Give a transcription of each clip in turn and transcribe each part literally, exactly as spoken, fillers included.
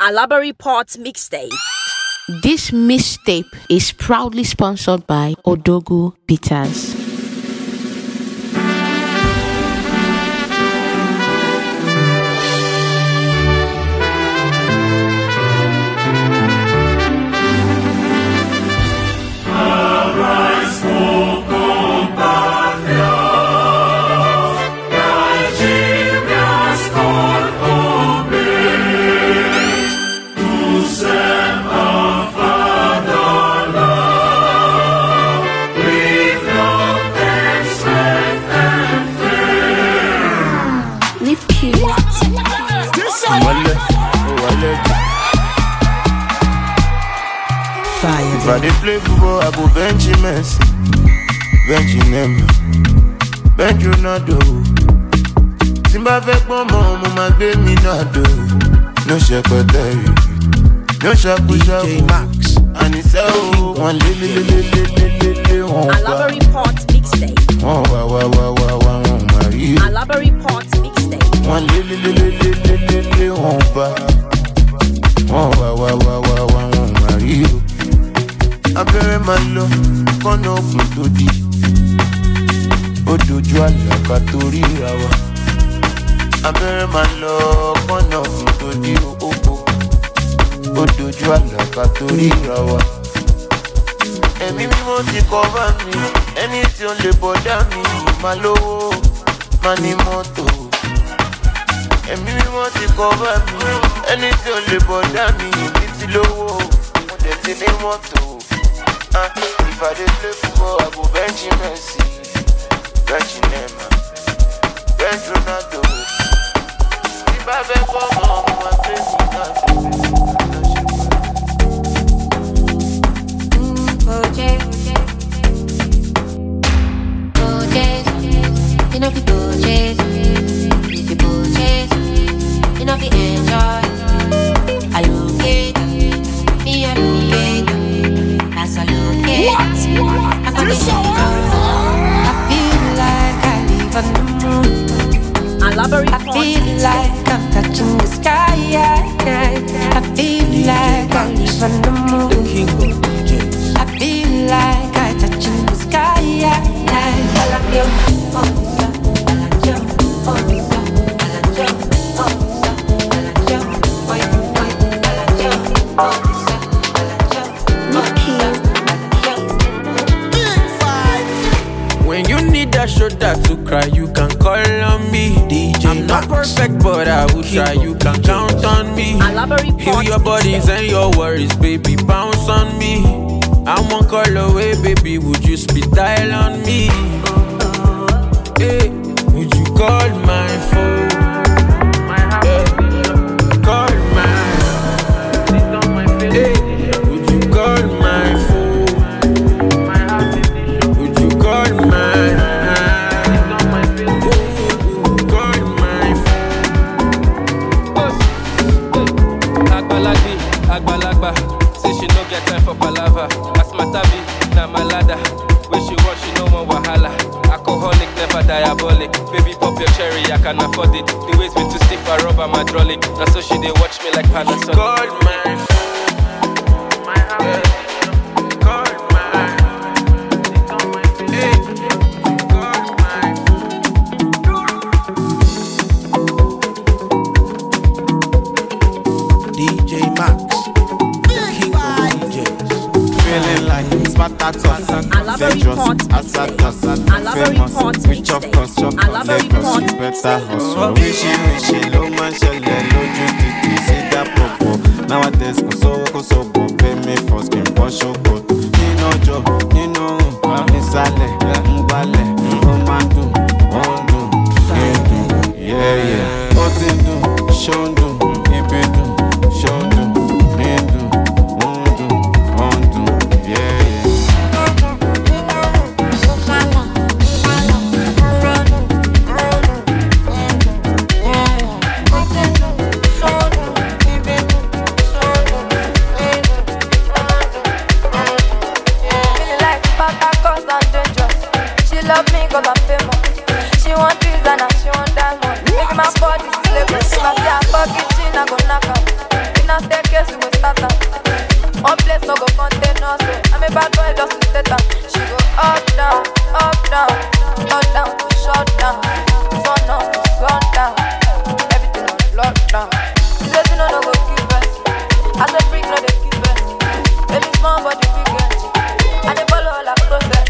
Alaba Report Mixtape. This mixtape is proudly sponsored by Odogu Bitters. If I dey play football, I go bench Messi, bench Neymar, bench Ronaldo. Timba fẹ́ pọ́n mọ́, mo máa gbé mi náà dò. No ṣẹpẹtẹ yìí, no ṣàkúṣàkú. D J Max, àníṣe o, wọ́n lé lé lé lé lé lé lé wọ́n wá. Alaba Report Mixtape. Wọ́n wá wá wá wá wá wọ́n máa rí. Alaba Report Mixtape. Wọ́n lé lé lé lé lé lé lé lé wọ́n bá. Wọ́n wá wá wá wá wá wọ́n máa rí o. Abẹ́rẹ́ máa lọ kọ́nà òkun tó di. Ó dojú àlàkà tó ríra wa. Abẹ́rẹ́ máa lọ kọ́nà òkun tó di òkò. Ó dojú àlàkà tó ríra wa. Ẹ̀mí mímọ́ ti kọ́ bá mi. Ẹni tí ó lè bọ̀dá mi. Máa lówó, máa ní mọ́tò. Ẹ̀mí mímọ́ ti kọ́ bá mi. Ẹni tí ó lè bọ̀dá mi. Èmi ti lówó, mo dẹ̀ ti ní mọ́tò. Uh, if I dey play football, I go bench Messi, bench Neymar, bench Ronaldo. If I fẹ́ kọ́ mọ́, mo máa gbé mi náà dò. Boje, boje, you know fi boje, if you boje, you know fi enjoy. I look it, me I look it. As I look at I can be I feel like I live on the moon. Alaba I Report feel Mixtape. like I'm touching the sky. I feel like I live on the moon. The king of D Js. I feel like I touching the sky. I like you, oh, I like you, oh, I like you, oh, I like you, oh, I like you, oh. When you need that shoulder to cry, you can call on me. D J I'm not Max. Perfect, but I will try. You can count on me. Alaba Report Heal your bodies Mixtape. and your worries, baby. Bounce on me. I'm one call away, baby. Would you speed dial on me? Hey, would you call my phone? Hey, call my. Hey, would you call my phone? Would you call my? Agbalagba, say she no get time for palava. As matabi, na malada. When she want, she no more wahala. Alcoholic, never diabolic. Baby, pop your cherry, I can afford it. The ways me to stick for rubber, my hydraulic. And so she they watch me like Panasonic. Call my phone, my house. Call my, hey, call my. D J Max, the king of D Js. Feeling like Spartacus, Alaba Report Mixtape. Alaba Report Switch off Mixtape. construct Alaba Lagos, Report you better Mixtape. hustle. Wishy wishy ló máa ń ṣẹlẹ̀ lójú títì sí dápọ̀pọ̀. Nowadays kò sówó kò sóbò, pay me for skin bọ́ ṣòkò. Nínú ọjọ́, nínú òrùn, nísàlẹ̀, ń gbálẹ̀, ó máa ń dùn, ó ń dùn, ń dùn, yẹ́yẹ́. Ó ti ń dùn, ṣó ń dùn, ibi dùn, ṣó ń dùn, ní dùn, ń dùn, ó ń dùn, yẹ́yẹ́. Now staircase we go start her. One place no go contain us. I'm a bad boy just to state her. She go up down, up down, up down, shut down. Sun up, run down. Everything on lockdown. She says you know no go give us. I said freak no they give us. Baby small body big energy. And they follow all our process.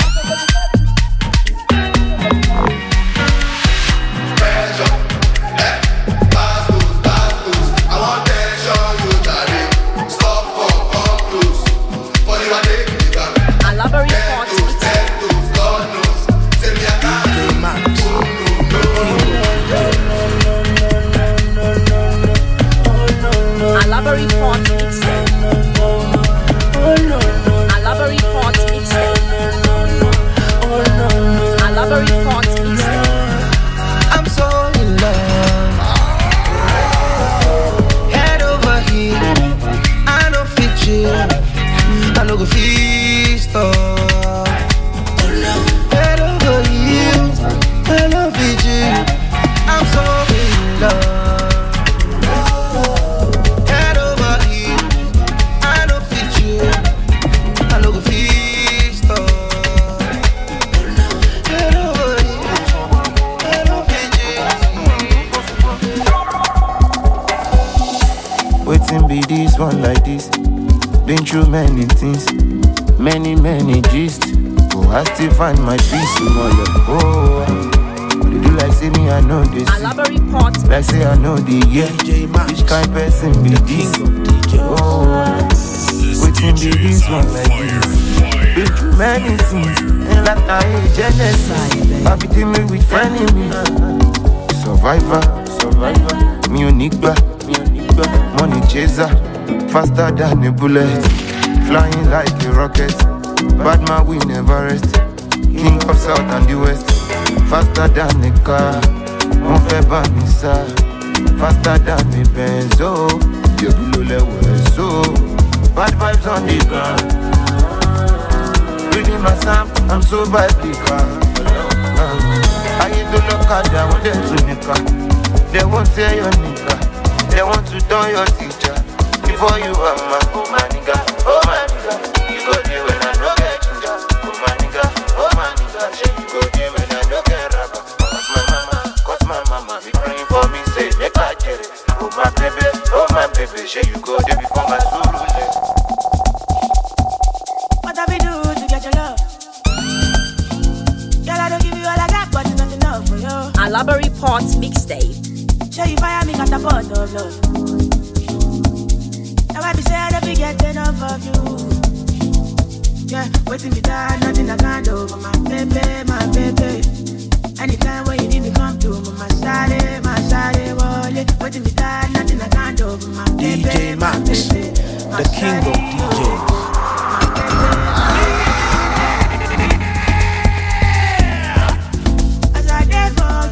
One like this, been through many things, many many gist. Oh, I still find my peace in all of. Oh, what you do like say me I know this. Like say I know the yeah. Which kind person be this? Oh, waiting be this one like this. Been through many things, and like I hate genocide. I be dealing with enemies. Survivor, survivor, me unique, me unique, money chaser. Faster than a bullet, flying like a rocket. Bad man we never rest. King of South and the West. Faster than a car, on fait pas ça. Faster than a Benz, oh. You below level, so bad vibes on the ground. Reading my Sam, I'm so biblical. I hit the local down with them to nigga. They won't say your nigga. They want to turn your teacher. Before you are my, oh my nigga, oh my nigga. You go there when I no get ginger. Oh my nigga, oh my nigga. You go there when I no get rubber. Cause my mama, cause my mama be praying for me, say make I get it. Oh my baby, oh my baby. She you go there before my soul lose. What have we do to get your love? Girl, I don't give you all I got, but it's not enough for you. Alabari Parts Mixtape. Show you fire me, got a pot of love. Now I be say I don't be get enough of you. Yeah, waiting me down, nothing I can't do for my baby, my baby. Anytime when you need me come through, my side, my side, wallet. Waiting me down, nothing I can't do for my baby, D J Max, my baby, the king of D Js. As I there for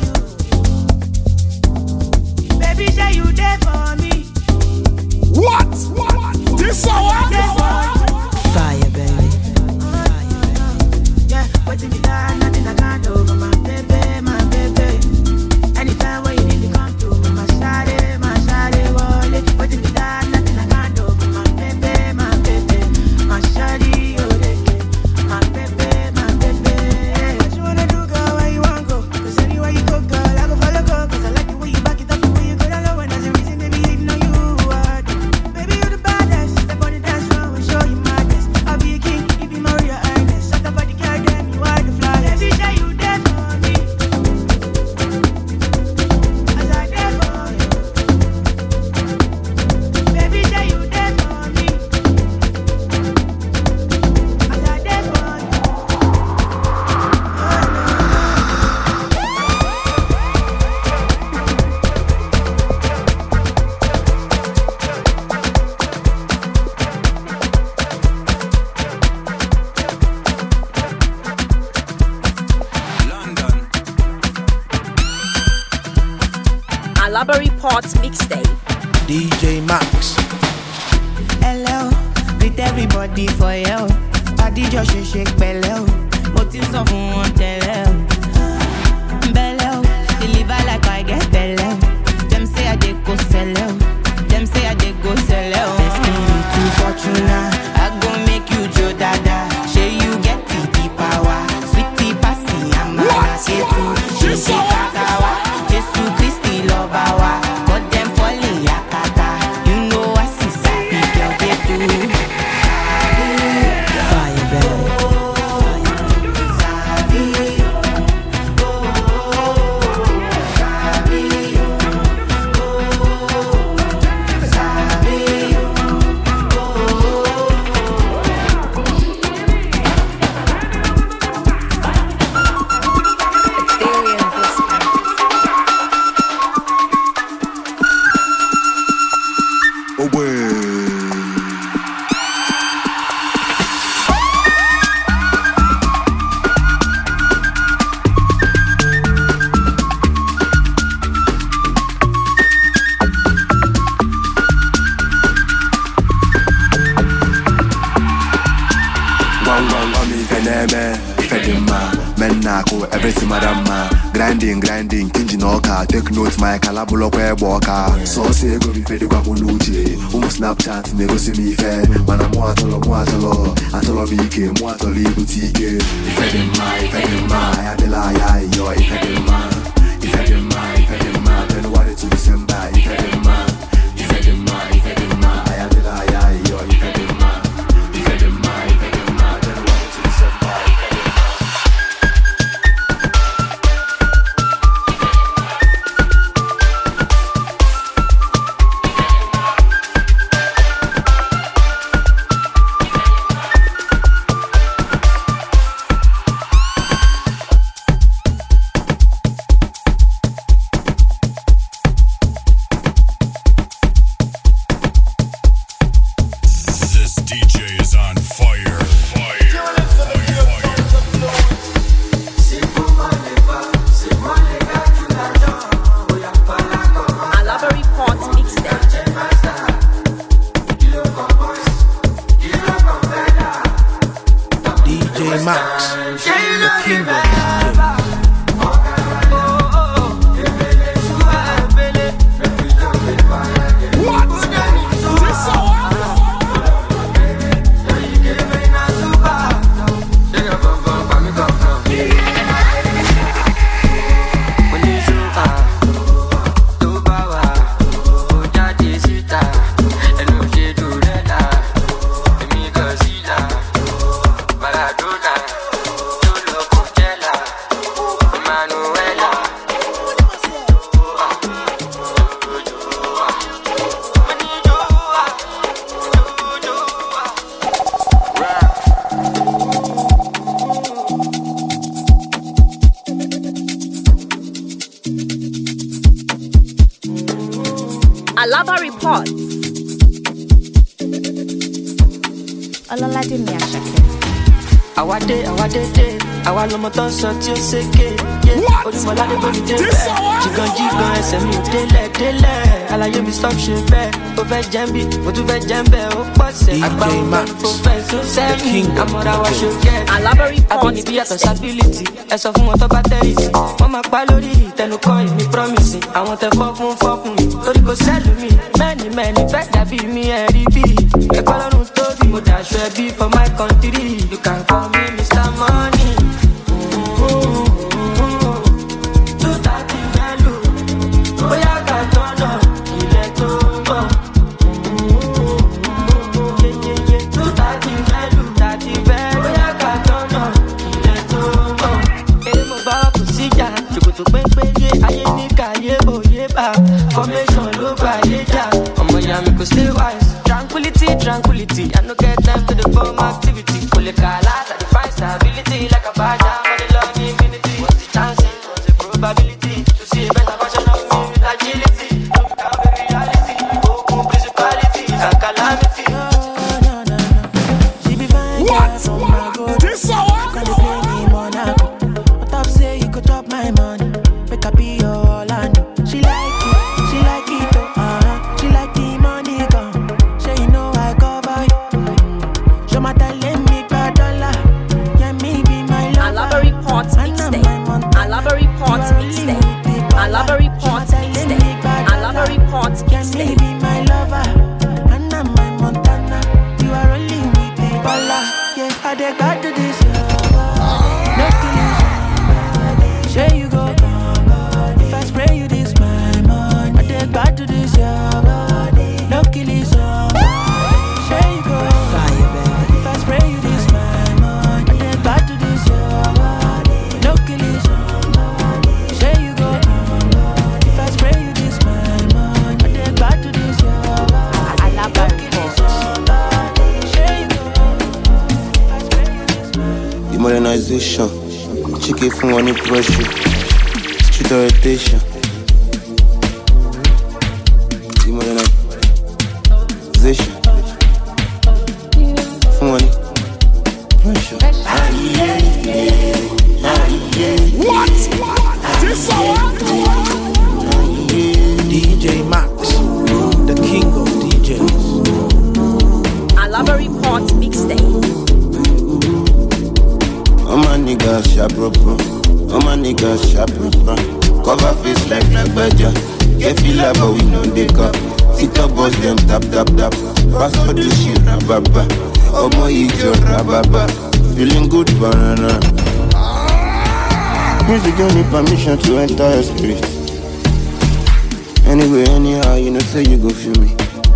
you, baby, say you there for me. What? What? This hour? Fire, baby. Fire, baby. Yeah, waiting me down, nothing I can't do for my baby, my baby. Anytime when you need to come through, my side, my side, wallet. Waiting me down, nothing I can't do for my baby, my baby. My side, oh, my baby, my baby. What you wanna do, girl? Where you wanna go? Cause anywhere you go, girl, I go follow, go. Cause I like the way you back it up, the way you go down low. And there's a reason they be hating on you. Baby, you the baddest. Step on the dance floor and show you madness. I'll be a king, you be Maria Ernest. Shut up for the girl, damn, you are the flawless. Baby, say you there for me. As I there for you. Baby, say you there for me. As I there for you. Alabari Parts Mixtape. D J Max. Hello, greet everybody for you. Body just shake shake belly. Mo ti sọ fún wọn tẹ́lẹ̀ o. Belly o, deliver like I get belly. Them say I dey go sell o. Them say I dey go away. Everything madama, grinding, grinding, kinji noka. Take note, my calabulo kwe boka. So say go be fed kwa muluji. Umu Snapchat nego see me fair. Mana mo atolo, mo atolo, atolo bike, mo atolo boutique. Ifedema, ifedema, ayadela ya yo. Ifedema, ifedema, ifedema. January to December. Ifedema, ifedema, ifedema, ayadela ya yo. Ifedema, ifedema, ifedema. January to December. Alaba reports. Ọlọ́ládé mi Àṣàkẹ́. Àwádé, àwádé dé, àwa lọmọ tó ń sọ tí ó ṣèké. Olúmọládé bómi dé bẹ́ẹ̀, jìgàn jìgàn ẹsẹ̀ mi ò délẹ̀ délẹ̀. Àlàyé mi stop ṣe bẹ́ẹ̀, ó fẹ́ jẹ́ ń bí, mo tún fẹ́ jẹ́ ń bẹ́ẹ̀, ó pọ̀ sẹ́. Àgbáwo bá ń fò fẹ́ tó sẹ́yìn, àmọ́ra wa ṣe kẹ́. Alaba reports. Àbínibí yàtọ̀ sábìlìtì, ẹ sọ fún wọn tó bá tẹ̀rì sí. Wọ́n máa pa lórí ìtẹnukọ́ ìmí promise. Àwọn tẹ fọ́ fún fọ́ fún mi, torí kò sẹ́lù mi. Mẹ́ni mẹ́ni fẹ́ dàbí mi ẹ̀rí bí. Ẹ̀kọ́ lọ́run tóbi, mo dàṣọ ẹbí for my country. You can call me Mister Money. Two thirty value, bóyá ká tọ́nà ilẹ̀ tó mọ̀. Two thirty value, thirty value, bóyá ká tọ́nà ilẹ̀ tó mọ̀. Eré mo bá kò síjà, ṣòkòtò pépé yé ayé ní káyé òye bá. Formation ló gbà yé jà, ọmọ ìyá mi kò stay wise. Tranquility, tranquility, I no get time to the form activity. Pull a car out, I define stability like a badger. Money, love, infinity. What's the chances? What's the probability to see a better version of me with agility? Look down the reality, open principalities and calamity. No, no, no, no. She be fine, what? From my goal. This hour? You can't play me, Monaco. On top say you could drop my money. Make up be your Orlando. She like it, she like it, oh, uh-huh. She like the money gone. Say you know I cover you. Mm-hmm. Show my talent, me bad dollar. Yeah, me be my lover. Alaba reports mixtape. Alaba reports mixtape. Alaba reports mixtape. Alaba reports Yeah, me mixtape. be my lover. And I'm my Montana. You are only with the baller. Yeah, I dey got to this. No killing. Say you go. If I spray you this my money. I dey got to this. No killing. Say you go. Fire, baby. If I spray you this my money. I dey got to this. No killing. Say you go. If I spray you this my money. I dey got to this. Alaba reports. The modernization, chicken from one pressure, street orientation. The modernization. sharp bro. All my niggas sharp bro. Cover face like like badger. Get feel like but we know they cup. Sit up boss them tap tap tap. Pass for the shit rababa. Omo ijo rababa. Feeling good banana. Music don't need permission to enter your spirit. Anyway, anyhow, you know say you go feel me.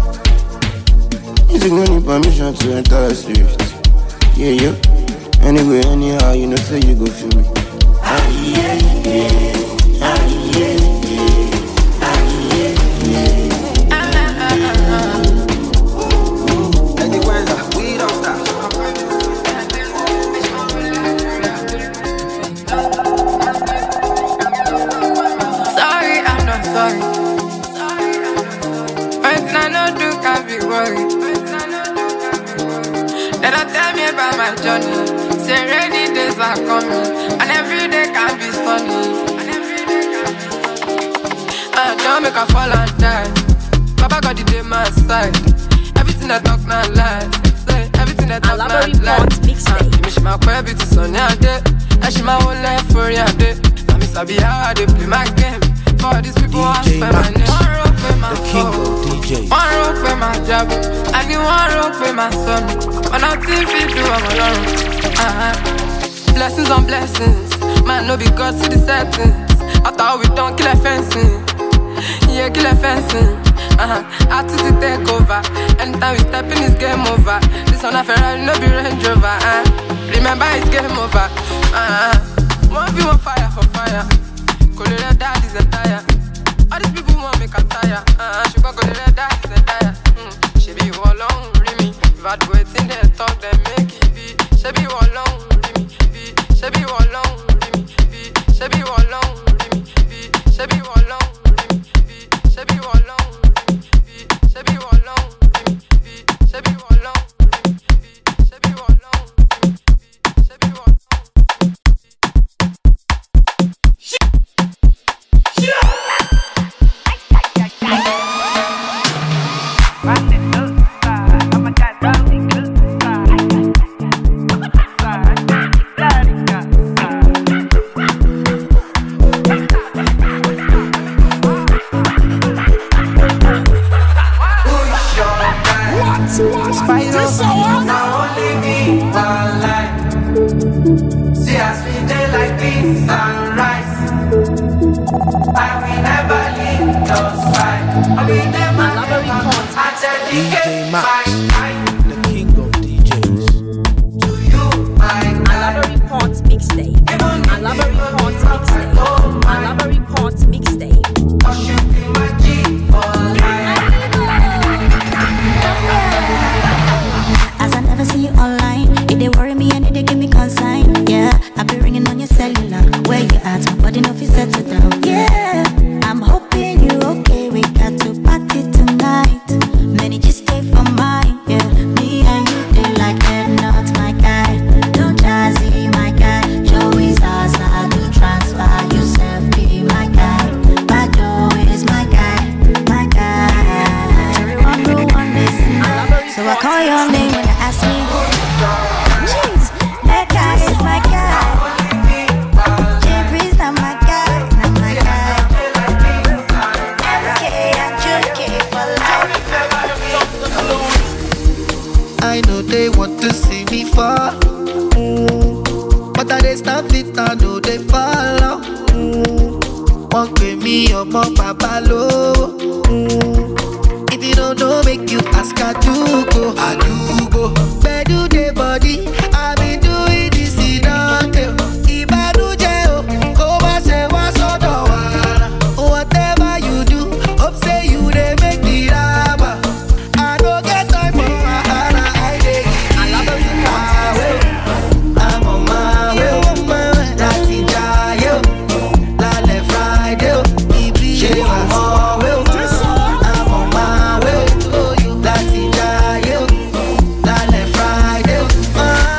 Music don't need permission to enter your spirit. Yeah, yeah. Anyway, anyhow, you know say you go feel me. Ah, yeah, yeah. Ah, yeah, yeah. Ah, yeah, yeah. Ah, ah, ah, ah. Anyway, we don't stop. Sorry, I'm not sorry. First I know do can't be worried. Then I tell me about my journey. Say rainy days are coming, and every day can be sunny. Uh, don't make a fall and die. Papa got the day my side. Everything I talk now lie. Say everything I talk now lie. Me she my baby to Sunny a day, and she my whole life for a day. I miss I be how I dey play my game. For these people want to spend my name. One rope with my phone, one rope with my job, and you one rope with my son. When I think we do, I'm alone. Uh-huh. Blessings on blessings, man, no be God see the settings. After all we done, kill a fencing. Yeah, kill a fencing. Uh-huh. Attitude take over. Anytime we step in, it's game over. This one a Ferrari, no be Range Rover. Uh. Remember, it's game over. Uh-huh. One view on fire for fire. Colorado dad is a tire. All these people want make a tire. Uh-huh. She got Colorado dad is a tire. Mm. She be all alone, me. If I do it in the talk, then make it be. She be all alone, me. Be. She be all alone, me. Be. She be all alone, me. Be. She be all alone. She be all alone, be. She be all alone, be. She be all alone, be. She be all alone, be. She be all alone. Shit. Shit. Spider, now only me one life. See us we day like this sunrise. I will never leave your side. I will never leave I dedicate my time. The king of D Js. To you, my Alaba Report Mixtape. Alaba Report Mixtape. Alaba Report Mixtape. I should be my G for life. As I never see you online, it they worry me and it they give me consign. Yeah, I be ringing on your cellular. Where you at? My body no fit settle down. Yeah, I'm hoping you okay. We got to party tonight. Many just stay for mine. Yeah, me and you they like that. Not my guy. Don't jazzy my guy. Show his ass how to transfer yourself. Be my guy. Bado is my guy. My guy. Everyone go on this night. So I call your name when you ask me. Jeez, that guy is my guy. Jeffrey's not my guy, not my guy. M K and Juke for life. I know they want to see me fall, mm. but I they stop it, I know they follow. Mm. Won't pay me up, my papa low. Mm. If you don't know, make you ask I do go, I do go. Where do they body? I been doing this in until Ibadu jail. Go back say what's on the water. Whatever you do, hope say you they make the rubber. I don't get time for a hana. I dey I'm on my way, on my way. That's in jail. Lale Friday, Ibi I'm on my way. That's in jail. Lale Friday.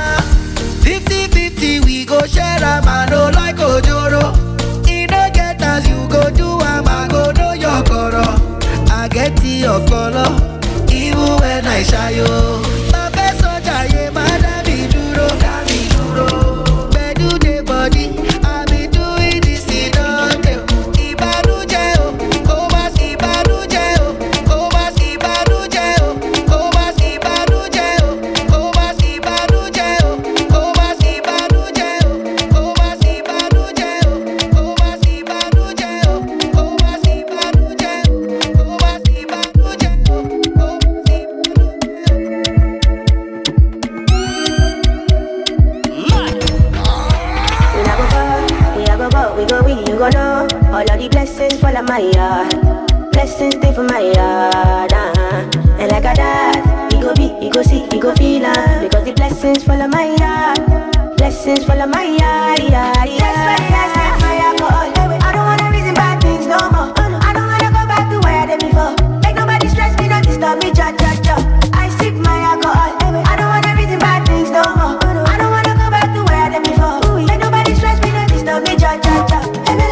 blessings fall on my yard. Blessings stay for my yard. Uh-huh. And like a dad, he go be, he go see, he go feel uh, because the blessings fall on my yard. Blessings fall on my yard, yeah, yeah. That's why I set fire for all. I don't wanna reason bad things no more. I don't wanna go back to where I did before. Make nobody stress me, don't disturb me, cha cha cha. I sip my alcohol. I don't wanna reason bad things no more. I don't wanna go back to where I did before. Make nobody stress me, don't disturb me, cha cha cha.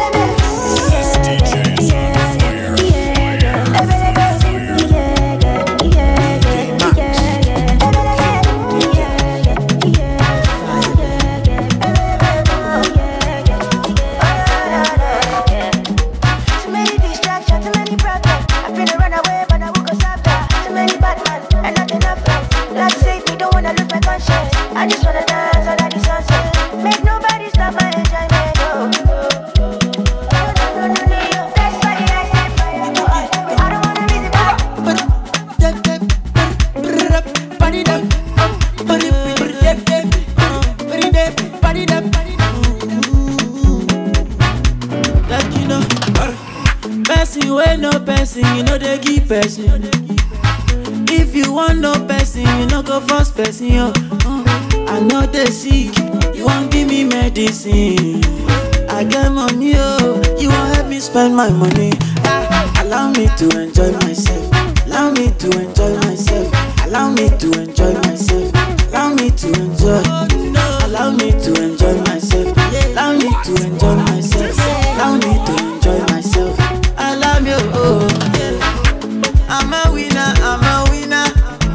I just wanna dance under the sunset. Make nobody stop my enjoyment. Oh, oh, oh. That's why I say fire. I don't wanna reason back. Party up, party up, party up. Like you know, person wey no person, you know they give person. If you want no person, you no go first person, yo. Uh, I know they sick, you won't give me medicine. I get money, oh, you won't help me spend my money. Ah, allow me to enjoy myself. Allow me to enjoy myself. Allow me to enjoy myself. Allow me to enjoy. Allow me to enjoy myself. Allow me to enjoy myself. Allow me to enjoy myself. I love you, oh, yeah. I'm a winner, I'm a winner.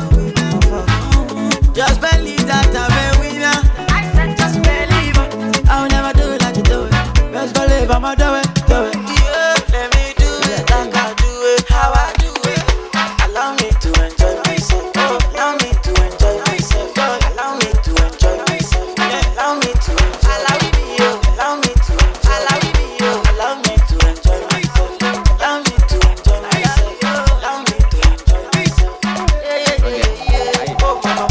Just believe that I'm a winner. I said just believe it. I'll never do it like you do it. Just believe I'ma do it, do it. Yeah, let me do it like I do it, how I do it. Allow me to enjoy myself. Allow me to enjoy myself. Allow me to enjoy myself. Allow me to enjoy. Allow me, allow me to enjoy. Allow me, allow me to enjoy myself. Allow me to enjoy myself. Allow me to enjoy myself. Yeah, yeah, yeah, yeah. Oh, mama.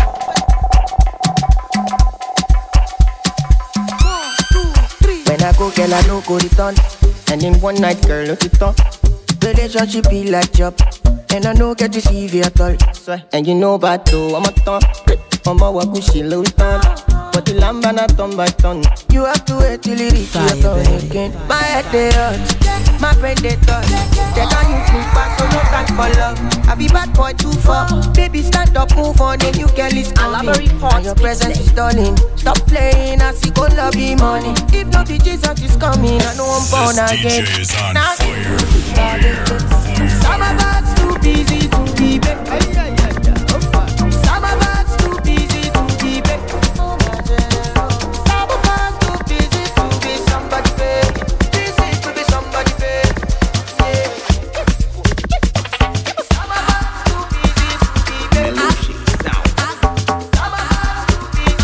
When I go, girl, I no go return. And in one night, girl, no it on. Relationship be like job, and I no get to see you at all. Swear. And you know about though, I'm a ton. I'm a wakushi low ton. But the lamb and a ton by ton. You have to wait till it reach your turn again. My head they hurt, my brain they touch. They can't use me back, so no time for love. I be bad boy too far. Baby, stand up, move on, the new girl is coming. And your presence is stunning. Stop playing, I see go love be money. If not be Jesus is coming, I know I'm born again. Now, some of us too busy to be back. Some of us too busy to be back. Some of us too busy to be somebody back. Busy to be somebody back. Yeah. Some of us too busy to be back. Some of us too busy.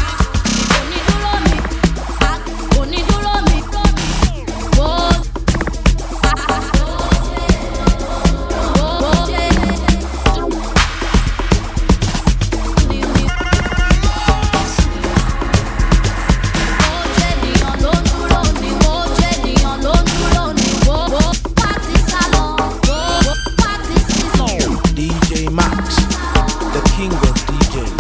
D J Max, the king of D Js.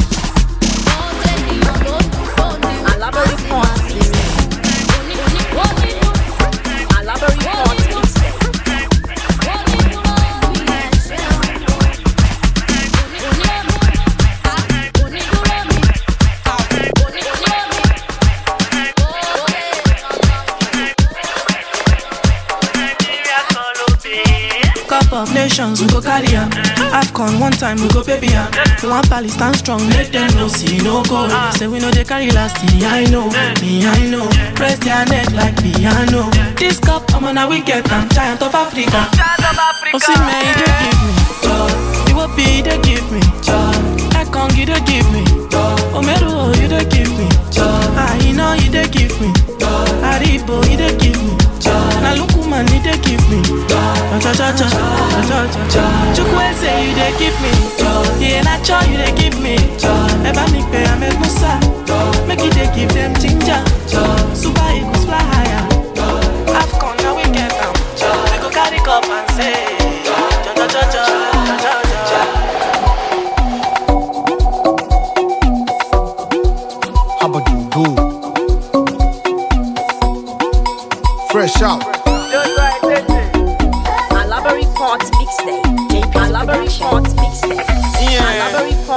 Alaba report. Alaba report. Cup of nations, we go carry am. AFCON one time, we go baby am. One pally stand strong, make them know see no go. Say we know they carry last, me I know, me I know. Press their neck like piano. This cup, I'm on a wicked am. Giant of Africa. Oh see me, they give me. You will be, they give me. I can't get, they give me. Oh Meru, you they give me. Ah, you know you they give me. Aribo, you they give me. Now look woman, you they give me. Cha cha cha, cha cha cha. Chukwe say you they give me. Yeah, na cho you they give me. Eba mi pe Ahmed Musa. Make it they give them ginger. Super eagles fly higher. AFCON now we get them. We go carry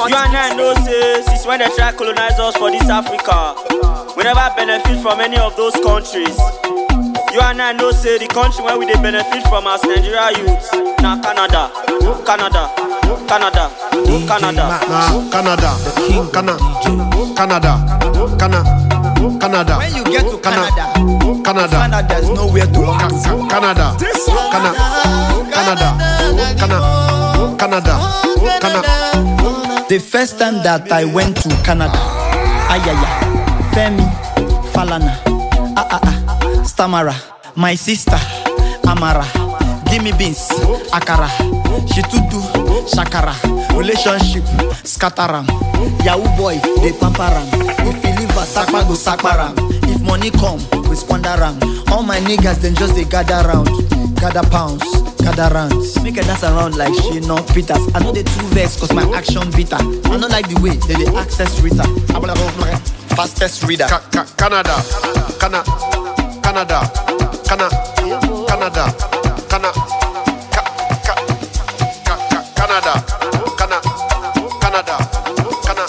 Report. You and I know say since when they try to colonize us for this Africa, we never benefit from any of those countries. You and I know say the country where we they benefit from as Nigeria youths. Now Canada, Canada, Canada, Canada, nah, Canada, the king, Canada, Canada, Canada, Canada. When you get to Canada, Canada, Canada is nowhere to run to. Canada, Canada, Canada, Canada, Canada, Canada. The first time that I went to Canada, ayaya, Femi, Falana, ah ah ah. Stamara, my sister, Amara, gimme beans, Akara, Shitutu, Shakara, relationship, Scataram, Yahoo boy, they pamparam, if you leave a sakma go sakmaram, if money come, we squanderam, all my niggas then just they gather round, gather pounds, gather rounds, make a dance around like she no Peters, I know they two vex cause my action bitter, I don't like the way they they access Rita, fastest reader, Ca- Ca- Canada, Canada. Canada, Canada, Canada, Canada, Canada, Canada, Canada, Canada,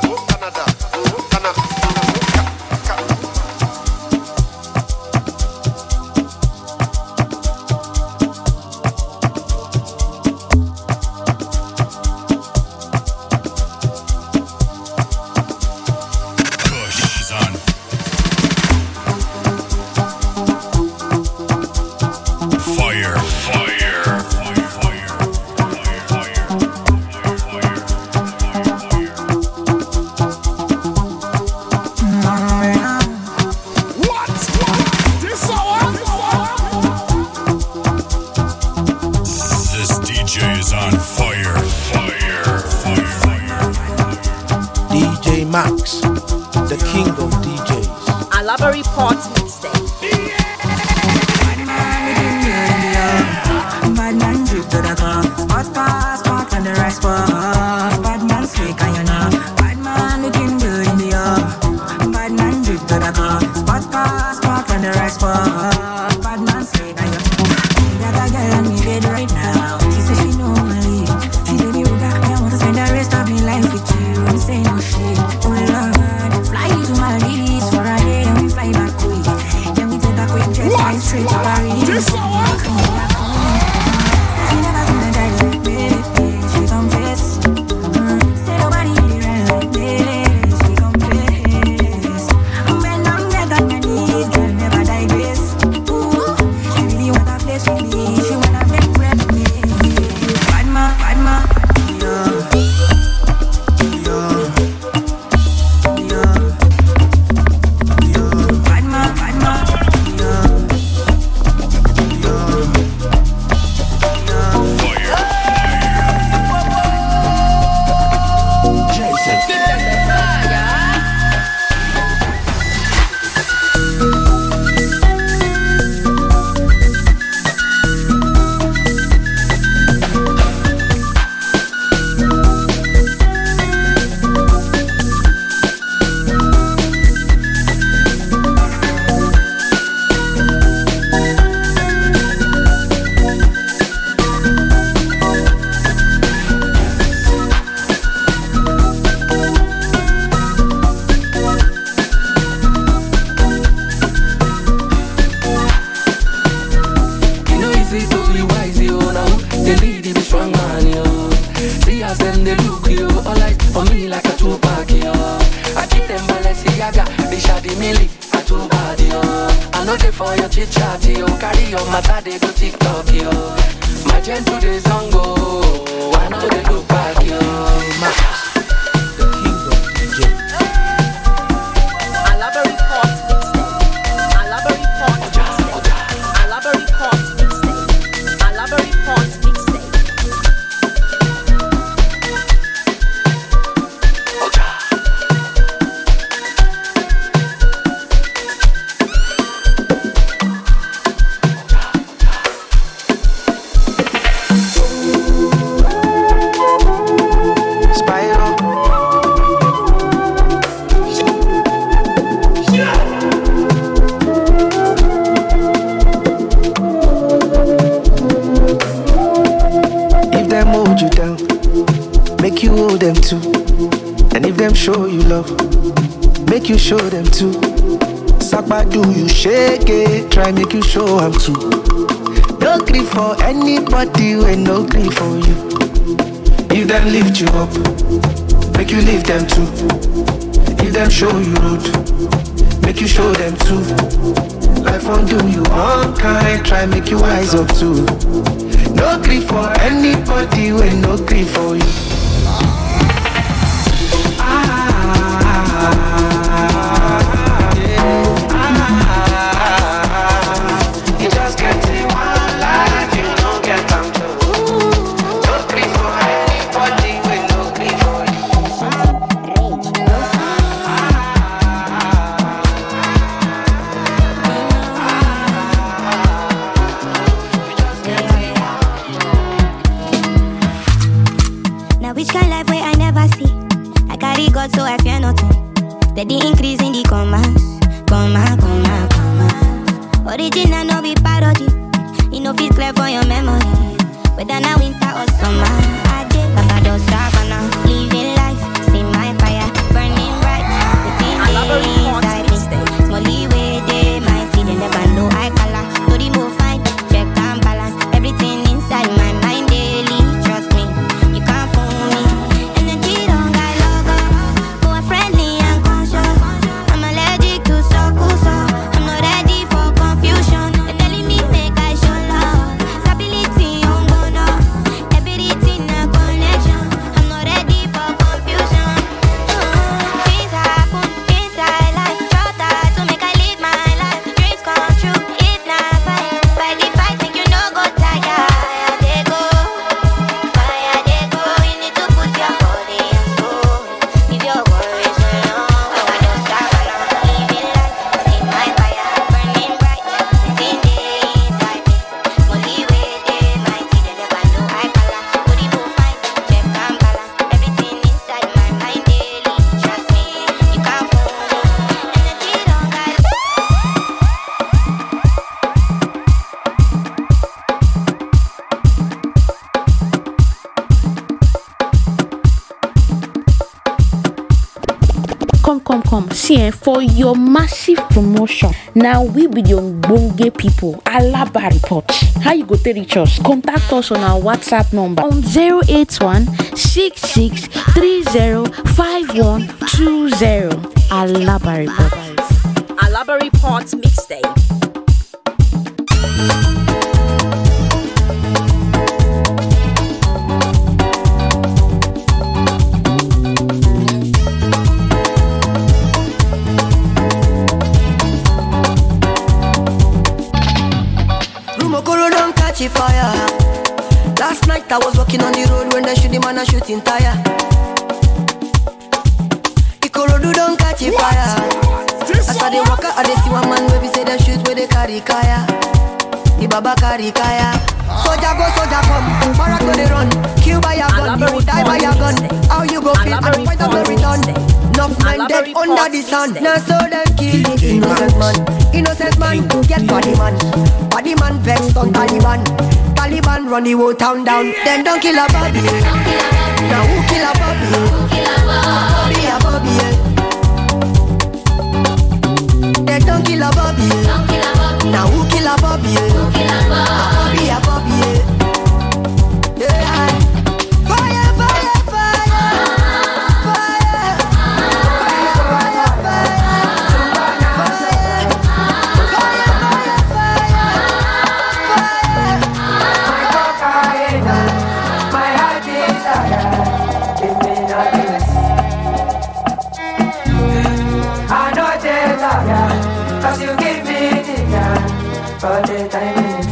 Max, the king of D Js. Alaba Report mixtape. Bad man drip to the car, spot pass, spot on the right spot. Bad man slick and you know. Bad man looking good in the yard. Bad man drip to the car, spot pass, spot on the right spot. Bad man slick and you know. Got a girl on me bed right now. She said she know my leave. She said you got me, I want to spend the rest of my life with you. I'm saying no shit. Oh Lord, fly you to Maldives for a day and we fly back quick. Then we take a quick jet ride straight to Paris. This one. Make you hold them too. And if them show you love, make you show them too. Sakba do you shake it, try make you show them too. No grief for anybody when no grief for you. If them lift you up, make you lift them too. If them show you road, make you show them too. Life won't do you unkind, try make you wise up too. No grief for anybody when no grief for you. So I fear nothing. Steady increase in the commas, comma, comma, comma. Original no be parody. You know fit clear for your memory. Whether now winter or summer, I did like I just savannah. Living life, see my fire burning bright. Within the inside me, smally way they might see. They never know I color. No the more fine, check and balance. Everything inside my mind daily. Trust me, you can't fool me. See, for your massive promotion, now we be the Ogbonge people. Alaba report. How you go to reach us? Contact us on our WhatsApp number on zero eight one six six three zero five one two zero. Alaba report. Alaba report mixtape. Fire. Last night I was walking on the road when they shoot the man a shooting tire. Ikorodu don't catch a fire. As I dey walk out, I dey see one man where we say they shoot where they carry kaya. The baba carry kaya. Soldier go, soldier come. Barak go they run. Kill by your gun, you die by your gun. How you go feel at the point of no return? Enough men dead under the sun. Now so they kill the innocent man. Innocent man get body man. Body man vexed on Taliban. Taliban run the whole town down. Then don't kill a Bobby. Now who kill a Bobby? Bobby a Bobby. Then don't kill a Bobby. Now who kill a Bobby? Bobby a Bobby. Yeah. Fire, fire, fire. Fire. Fire, my heart desire, give me happiness. I know they tire, cause you give me ginger for the time is.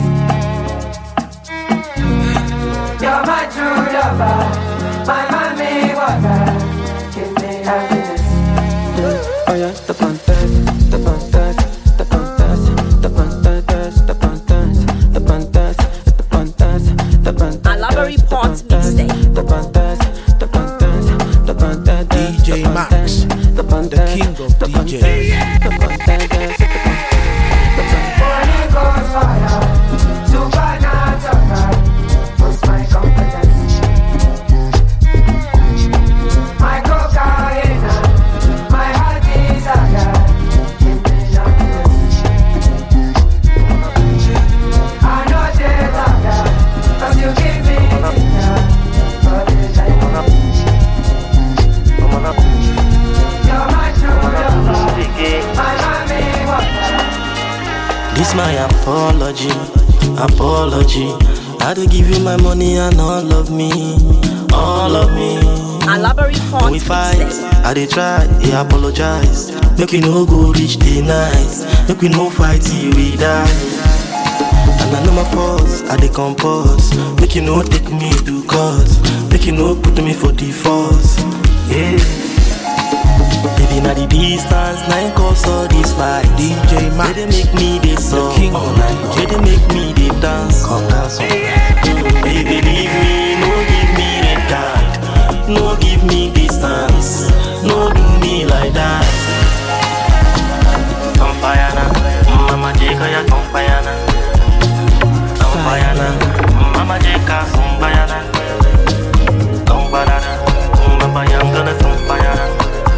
You're my true lover, my mommy water, give me happiness. Oh yeah, the pantas, the pantas, the pantas, the pantas, the pantas, the pantas, the pantas, the pantas. Alaba report mixtape. The pantas, the pantas, the pantas, D J Max, the pantas, the king of D Js. The pantas, Holy Ghost fire, supernatural, what's my confidence? My cocaine. my apology, apology. I had to give you my money and all of me, all of me. When we fight, I dey try, I apologize. Make we no go reach the night, make we no fight till we die. And I know my faults, I dey compose. Make you no take me to court, make you no put me for default. Yeah. Baby, now the distance, nine cause all this fight. D J Max, they make me this song all night. They make me the dance. Baby, leave me, no give me red card, no give me distance, no do me like that. Come fire now, Mama Jeka ya come fire now. Come fire now, Mama Jeka come fire now. Come fire now, Mama young gonna come fire now.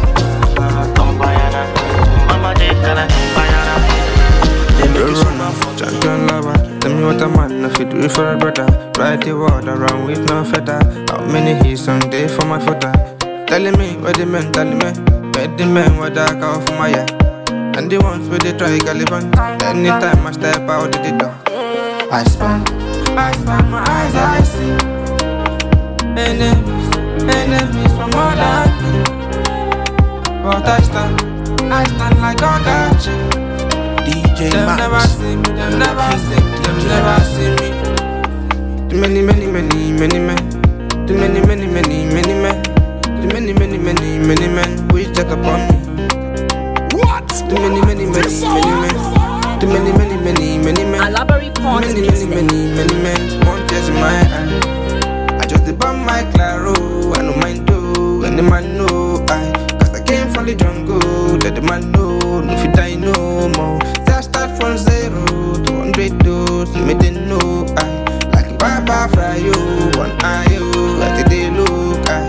Mama Jeka na come fire now. Champion lover, tell me what a man if you do it for a brother. Ride the water around with no feather. How many hits on day for my footer? Telling me where the men, telling me where the men were dark out for my eye. And the ones where they try Caliban. Anytime I step out of the door, I spy, I spy my eyes, I see enemies, enemies from all I do. But I stand, I stand like a gotcha. D J Them Max. Never see me, them never see me, them never see me. Too many, many, many, many men. Too many, many, many, many men. Too many, many, many, many men. Wish check upon me. What? Too many, many, many, many men. Too many, many, many, many men. Alabari Port. Too many, many, many, many men. One tears in my eye. I just debunk my claro. I know mine do, and the man know I. Cause I came from the jungle. Let the man know. No fit I no more. I start from zero to hundred dose. Me didn't know I like Baba Fry you one eye you like they look I.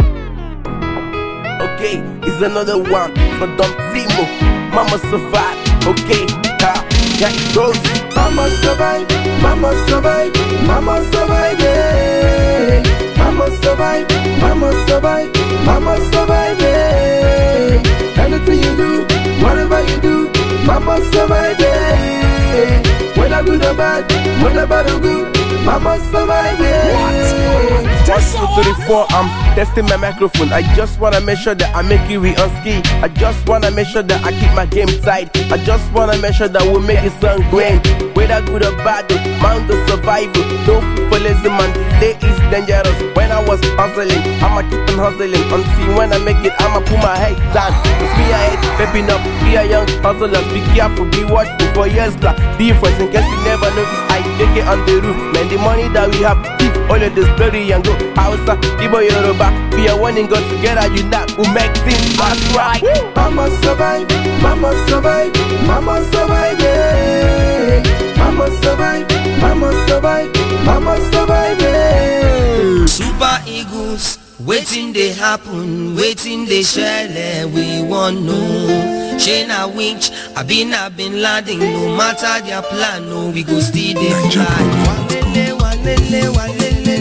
Okay, it's another one from Dom Timo. Mama survive. Okay, ha, yeah it goes. Mama survive. Mama survive. Mama survive. Yeah. Mama survive. Mama survive. Mama survive. Yeah. Anything you do, whatever you do. Mama survive, yeah. Whether good or bad, whether bad or good, Mama survive, yeah. Just thirty-four, I'm testing my microphone. I just wanna make sure that I make it real on ski. I just wanna make sure that I keep my game tight. I just wanna make sure that we make the sun green. Whether good or bad, man the survival. No food for lazy man, delay is dangerous. When I was hustling, I'ma keep on hustling until when I make it, I'ma put my head down. Cause me I hate pepping up, be a young hustler. Be careful, be watchful for years black. Difference in case you never notice, I take it on the roof. Man, the money that we have, keep all of this bloody and go. Hausa, Ibo, Yoruba, we are one and go together, unite, we make things that's right. Mama survive, Mama survive, Mama survive, yeah. Mama survive, Mama survive, Mama survive, yeah. Super Eagles, waiting they happen, waiting they share, we want no. Shayna Winch, I been, I been landing, no matter their plan, no, we go still they fly. Walele, walele,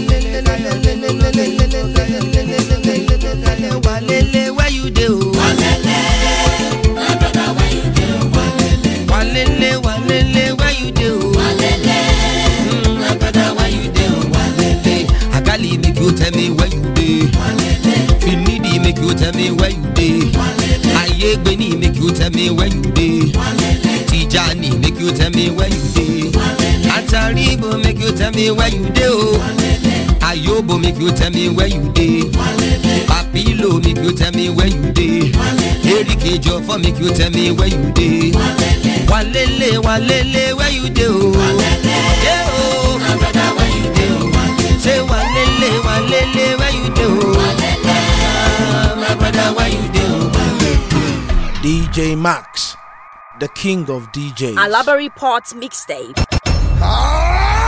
walele, where you do? Walele, my brother, where you do? Walele, walele, where you do? Walele, my brother, where you do? Walele, Akali make you tell me where you do? Walele, Finidi make you tell me where you do? Walele, Ayegbeni make you tell me where you do? Walele, Tijani make you tell me where you do? Walele, Ataribo make you tell me where you do? Ayobo make you tell me where you dey. Papilo make you tell me where you dey. Erike Jofo make you tell me where you dey. Walele, walele, where you dey? Yeah, oh, my brother, where you dey? Say walele, walele, where you dey? My brother, where you dey? D J Max, the king of D Js. Alabari Port mixtape. Ah!